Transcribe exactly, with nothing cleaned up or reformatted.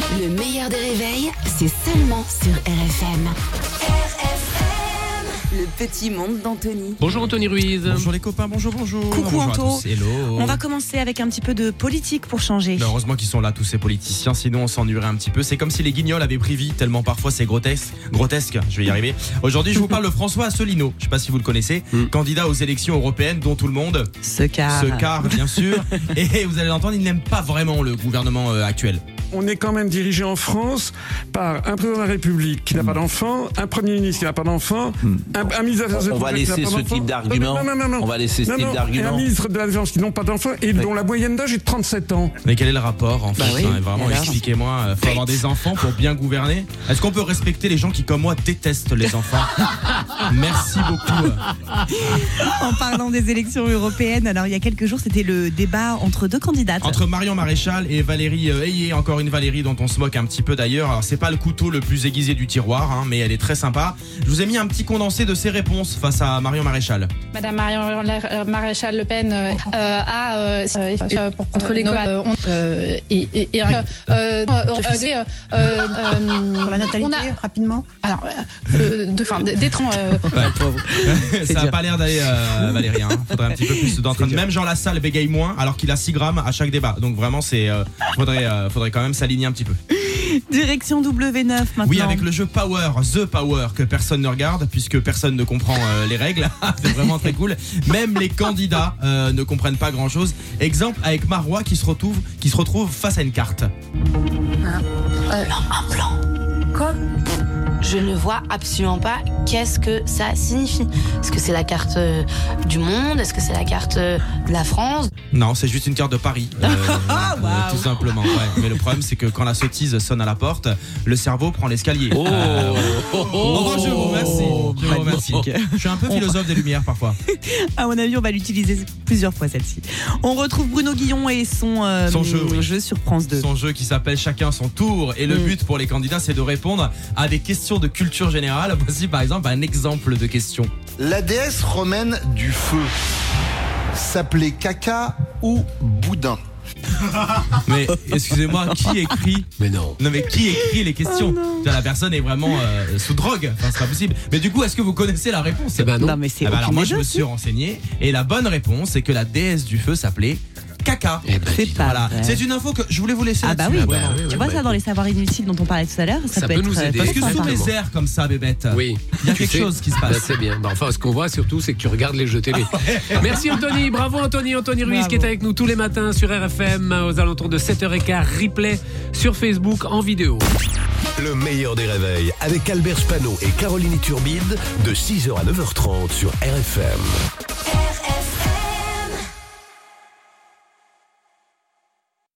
Le meilleur des réveils, c'est seulement sur R F M. R F M, le petit monde d'Anthony. Bonjour Anthony Ruiz. Bonjour les copains, bonjour, bonjour. Coucou bonjour Anto. à tous. Hello. On va commencer avec un petit peu de politique pour changer. Mais heureusement qu'ils sont là tous ces politiciens, sinon on s'ennuierait un petit peu. C'est comme si les guignols avaient pris vie, tellement parfois c'est grotesque. Grotesque, je vais y arriver. Aujourd'hui je vous parle de François Asselineau, je sais pas si vous le connaissez, mm. candidat aux élections européennes dont tout le monde se carre. Se carre bien sûr. Et vous allez l'entendre, il n'aime pas vraiment le gouvernement euh, actuel. On est quand même dirigé en France par un président de la République qui n'a pas d'enfant, un premier ministre qui n'a pas d'enfant, un, un ministre des Affaires On va laisser ce type d'argument. Non, non, non, non. On va laisser ce non, type non. d'argument. Et un ministre de la Défense qui n'ont pas d'enfant et dont la moyenne d'âge est de trente-sept ans. Mais quel est le rapport en fait bah oui, hein, Vraiment, expliquez-moi. Il faut avoir des enfants pour bien gouverner. Est-ce qu'on peut respecter les gens qui, comme moi, détestent les enfants? Merci beaucoup. En parlant des élections européennes, alors il y a quelques jours, c'était le débat entre deux candidates. Entre Marion Maréchal et Valérie euh, Ayé, encore une Valérie dont on se moque un petit peu d'ailleurs. Alors c'est pas le couteau le plus aiguisé du tiroir, hein, mais elle est très sympa. Je vous ai mis un petit condensé de ses réponses face à Marion Maréchal. Madame Marion Maréchal Le Pen euh, a euh, euh, contre l'école euh, euh, et, et, et euh, euh, euh, euh, Pour la natalité, on a, rapidement. Alors, euh, de, enfin, d'être en. Euh, ouais, ça a pas l'air d'aller, euh, Valérie. Hein. Faudrait un petit peu plus d'entraînement. Même Jean Lassalle bégaye moins, alors qu'il a six grammes à chaque débat. Donc vraiment, c'est, euh, faudrait, euh, faudrait quand même s'aligner un petit peu. Direction W neuf maintenant. Oui, avec le jeu Power, The Power, que personne ne regarde puisque personne ne comprend euh, les règles. C'est vraiment très cool. Même les candidats euh, ne comprennent pas grand chose. Exemple avec Marois qui se retrouve, qui se retrouve face à une carte. Un, euh, un plan. Quoi ? Je ne vois absolument pas qu'est-ce que ça signifie. Est-ce que c'est la carte euh, du monde ? Est-ce que c'est la carte euh, de la France ? Non, c'est juste une carte de Paris, euh, wow. euh, tout simplement. Ouais. Mais le problème, c'est que quand la sottise sonne à la porte, le cerveau prend l'escalier. Oh, euh, ouais. oh, oh, oh, je vous remercie. Je vous remercie. Je suis un peu philosophe des Lumières parfois. À mon avis, on va l'utiliser plusieurs fois celle-ci. On retrouve Bruno Guillon et son, euh, son jeu, oui. jeu sur France deux. Son jeu qui s'appelle Chacun son tour. Et le mm. but pour les candidats, c'est de répondre à des questions de culture générale. Voici par exemple un exemple de question. La déesse romaine du feu s'appelait Caca ou Boudin? Mais excusez-moi, qui écrit? Mais non. Non mais qui écrit les questions? oh La personne est vraiment euh, sous drogue. Enfin, c'est pas possible. Mais du coup, est-ce que vous connaissez la réponse? Eh ben non. non mais c'est ah bah alors moi, je me aussi. suis renseigné et la bonne réponse, c'est que la déesse du feu s'appelait Caca. Eh ben, c'est pas voilà. vrai. C'est une info que je voulais vous laisser. Ah bah oui. là, bah oui, tu oui, vois bah ça dans les savoirs inutiles dont on parlait tout à l'heure, ça, ça peut, peut être nous aider. Parce que sous sympa. mes airs comme ça, bébête, Oui. il y a Tu quelque sais, chose qui se passe. Bah, c'est bien. Bah, enfin, ce qu'on voit surtout, c'est que tu regardes les jeux télé. Merci Anthony, bravo Anthony, Anthony Ruiz Bravo. qui est avec nous tous les matins sur R F M aux alentours de sept heures quinze, replay sur Facebook en vidéo. Le meilleur des réveils avec Albert Spano et Caroline Turbide de six heures à neuf heures trente sur R F M. R F M.